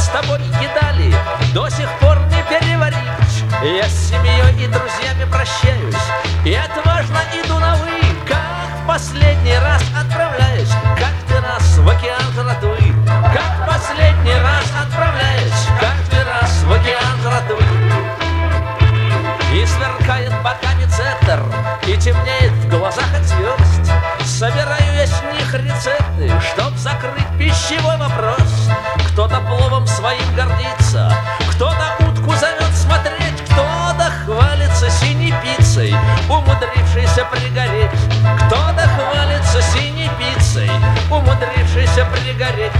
с тобой едали до сих пор не переварить. Я с семьей и друзьями прощаюсь и отважно иду на «вы». Как в последний раз отправляюсь каждый раз в океан золотой. Как в последний раз отправляюсь каждый раз в океан золотой. И сверкает боками центр, и темнеет в глазах от звезд. Собираю я с них рецепты, чтоб закрыть пищевой вопрос. Кто-то пловом своим гордится, кто-то утку зовет смотреть, кто-то хвалится синей пиццей, умудрившейся пригореть. Кто-то хвалится синей пиццей, умудрившейся пригореть.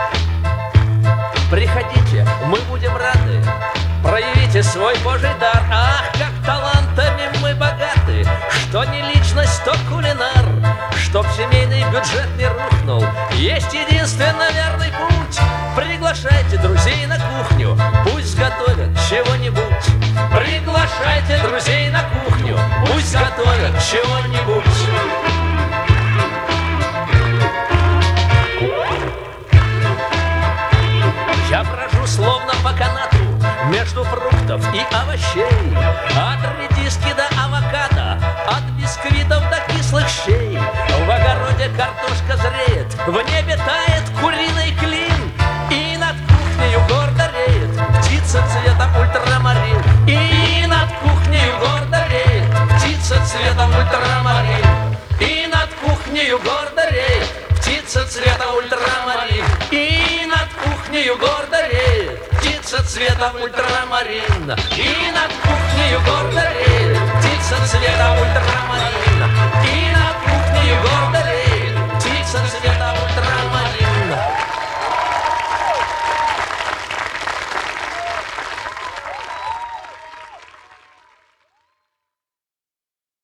Приходите, мы будем рады, проявите свой Божий дар. Ах, как талантами мы богаты, что не личность, то кулинар. Чтоб семейный бюджет не рухнул, есть единственно верный путь. Приглашайте друзей на кухню, пусть готовят чего-нибудь. Приглашайте друзей на кухню, пусть готовят чего-нибудь. Я брожу словно по канату между фруктов и овощей, от редиски до авокадо, от бисквитов до кислых щей. В огороде картошка зреет, в небе тает куриный клин, и над кухнею гордо реет птица цвета ультрамарин. И над кухнею гордо реет птица цвета ультрамарин. И над кухнею гордо реет птица цвета ультрамарин. И над кухнею гордо реет птица цвета ультрамарин. И над кухнею